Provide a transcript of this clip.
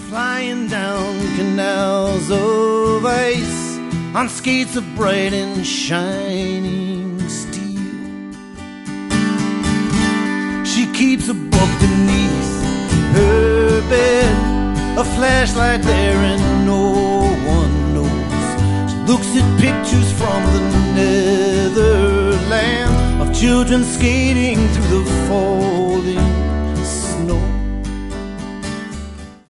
flying down canals of ice on skates of bright and shining steel. She keeps a book beneath her bed, a flashlight there and no one knows. She looks at pictures from the Netherlands of children skating through the falling